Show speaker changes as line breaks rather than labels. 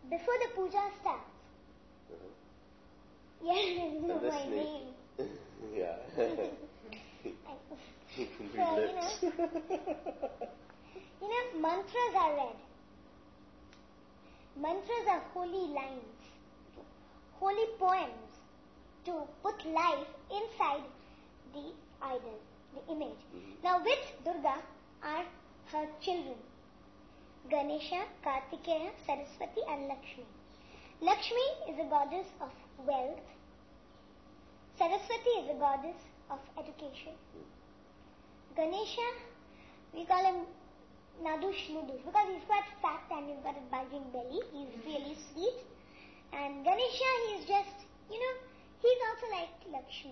before the puja starts. Yeah, know my name.
Yeah.
So, mantras are read. Mantras are holy lines, holy poems to put life inside the idol, the image. Now with Durga are her children, Ganesha, Kartikeya, Saraswati and Lakshmi. Lakshmi is a goddess of wealth. Saraswati is a goddess of education. Ganesha, we call him Nadush Nudush because he's quite fat and he's got a bulging belly. He's really sweet. And Ganesha, he's just, he's also like Lakshmi.